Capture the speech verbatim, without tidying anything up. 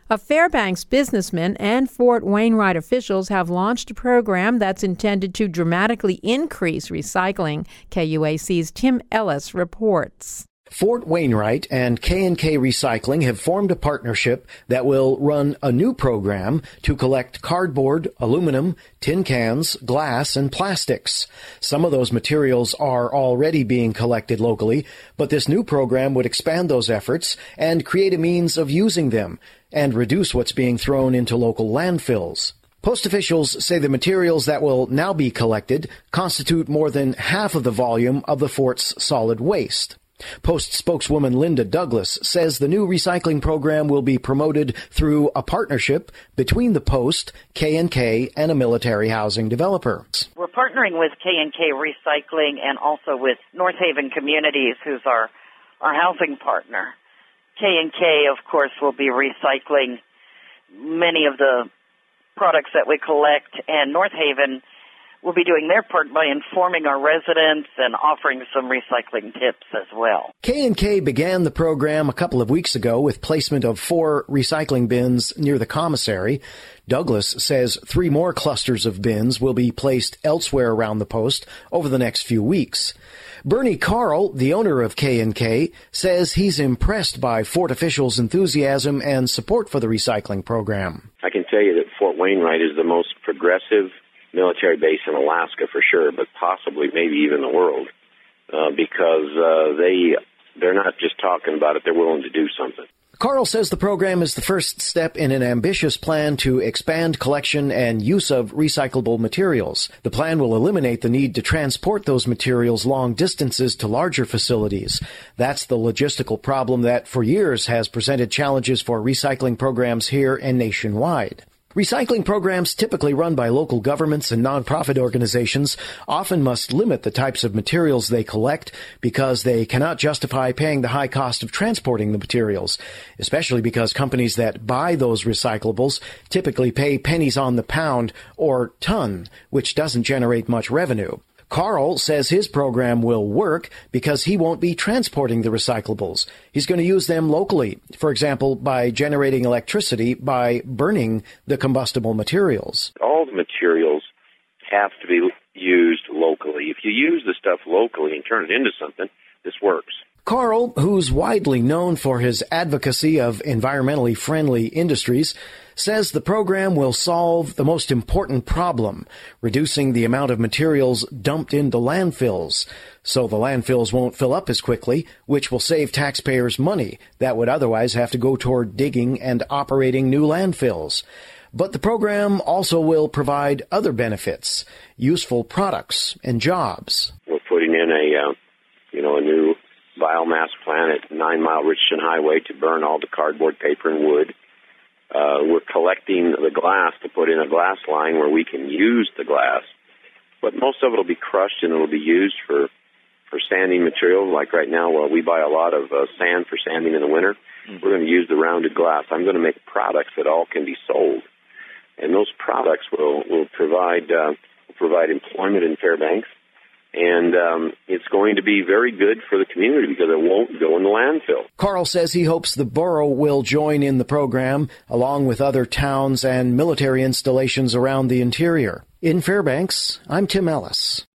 A Fairbanks businessman and Fort Wainwright officials have launched a program that's intended to dramatically increase recycling. K U A C's Tim Ellis reports. Fort Wainwright and K and K Recycling have formed a partnership that will run a new program to collect cardboard, aluminum, tin cans, glass, and plastics. Some of those materials are already being collected locally, but this new program would expand those efforts and create a means of using them and reduce what's being thrown into local landfills. Post officials say the materials that will now be collected constitute more than half of the volume of the fort's solid waste. Post spokeswoman Linda Douglas says the new recycling program will be promoted through a partnership between the Post, K and K, and a military housing developer. We're partnering with K and K Recycling and also with North Haven Communities, who's our, our housing partner. K and K, of course, will be recycling many of the products that we collect, and North Haven will be doing their part by informing our residents and offering some recycling tips as well. K and K began the program a couple of weeks ago with placement of four recycling bins near the commissary. Douglas says three more clusters of bins will be placed elsewhere around the post over the next few weeks. Bernie Carl, the owner of K and K, says he's impressed by Fort officials' enthusiasm and support for the recycling program. I can tell you that Fort Wainwright is the most progressive military base in Alaska for sure, but possibly maybe even the world, uh, because uh, they, they're not just talking about it, they're willing to do something. Carl says the program is the first step in an ambitious plan to expand collection and use of recyclable materials. The plan will eliminate the need to transport those materials long distances to larger facilities. That's the logistical problem that for years has presented challenges for recycling programs here and nationwide. Recycling programs typically run by local governments and nonprofit organizations often must limit the types of materials they collect because they cannot justify paying the high cost of transporting the materials, especially because companies that buy those recyclables typically pay pennies on the pound or ton, which doesn't generate much revenue. Carl says his program will work because he won't be transporting the recyclables. He's going to use them locally, for example, by generating electricity by burning the combustible materials. All the materials have to be used locally. If you use the stuff locally and turn it into something, this works. Carl, who's widely known for his advocacy of environmentally friendly industries, says the program will solve the most important problem, reducing the amount of materials dumped into landfills. So the landfills won't fill up as quickly, which will save taxpayers money that would otherwise have to go toward digging and operating new landfills. But the program also will provide other benefits, useful products and jobs. We're putting in a, uh, you know, a new biomass plant at Nine Mile Richardson Highway to burn all the cardboard, paper, and wood. Uh, we're collecting the glass to put in a glass line where we can use the glass. But most of it will be crushed and it will be used for, for sanding material. Like right now, well, we buy a lot of uh, sand for sanding in the winter. Mm-hmm. We're going to use the rounded glass. I'm going to make products that all can be sold. And those products will, will provide, uh, will provide employment in Fairbanks. And um, it's going to be very good for the community because it won't go in the landfill. Carl says he hopes the borough will join in the program, along with other towns and military installations around the interior. In Fairbanks, I'm Tim Ellis.